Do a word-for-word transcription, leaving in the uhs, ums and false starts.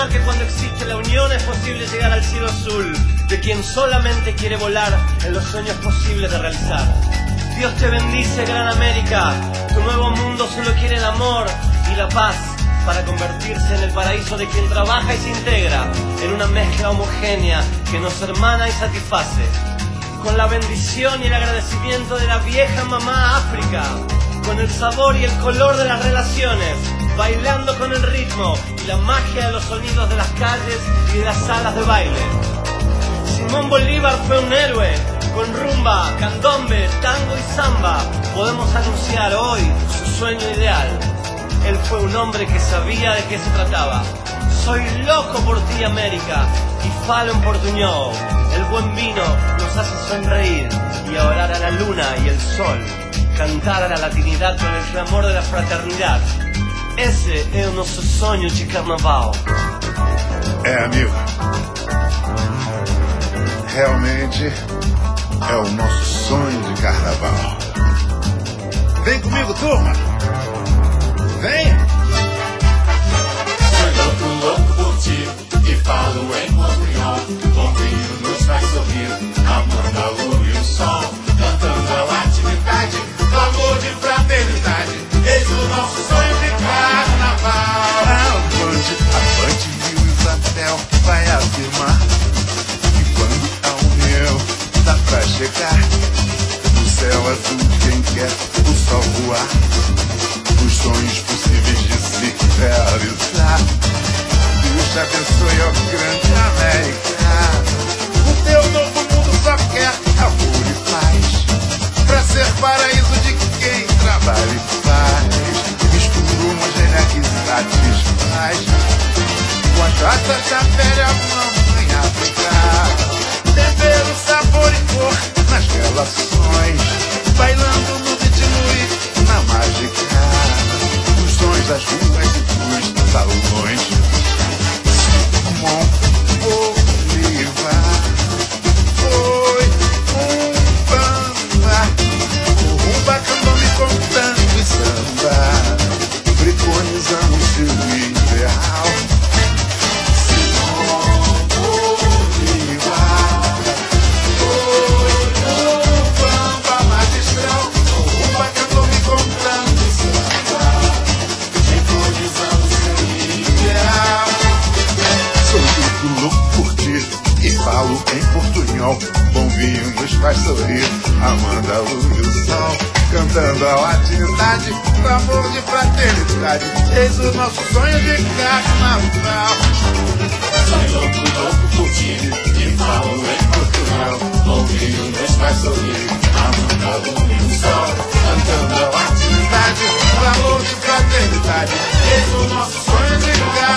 afirmar que cuando existe la unión es posible llegar al cielo azul, de quien solamente quiere volar en los sueños posibles de realizar. Dios te bendice, Gran América. Tu nuevo mundo solo quiere el amor y la paz para convertirse en el paraíso de quien trabaja y se integra en una mezcla homogénea que nos hermana y satisface. Con la bendición y el agradecimiento de la vieja mamá África, con el sabor y el color de las relaciones, bailando con el ritmo y la magia de los sonidos de las calles y de las salas de baile. Simón Bolívar fue un héroe. Con rumba, candombe, tango y samba podemos anunciar hoy su sueño ideal. Él fue un hombre que sabía de qué se trataba. Soy loco por ti, América, y falo en portuñol. El buen vino nos hace sonreír y orar a la luna y el sol, cantar a la latinidad con el clamor de la fraternidad. Esse é o nosso sonho de carnaval. É, amigo, realmente é o nosso sonho de carnaval. Vem comigo, turma! Vem! Sou louco, louco por ti, e falo em portunhol. Bom vinho nos faz sorrir, amando a lua e o sol, cantando a latinidade, o amor de fraternidade. Eis o nosso sonho de carnaval. Avante, avante, Rio Isabel vai afirmar que quando a união dá pra chegar no céu azul, quem quer o sol voar, os sonhos possíveis de se realizar. Deus te abençoe, ó grande América. O teu novo mundo só quer amor e paz, pra ser paraíso de quem trabalha e faz. Mistura homogênea que satisfaz, com as raças da velha mamãe África. Tempero, sabor e cor nas relações, bailando no ritmo e na mágica dos sons das ruas e dos salões. Simão Bolívar foi um bamba, o rumba, candombe com tango e samba, preconizando o seu ideal. Simão Bolívar foi um bamba magistral, o rumba, candombe com tango e samba, preconizando o seu ideal. Sou tudo louco por ti e falo em portunhol. Bom vinho nos faz sorrir, amando a luz e o sol, cantando a latinidade, o amor de fraternidade. Eis o nosso sonho de carnaval. Sou louco, louco por ti, e falo em portunhol. Bom vinho nos faz sorrir, amando a luz e o sol, cantando a latinidade, o amor de fraternidade. Eis o nosso sonho de carnaval.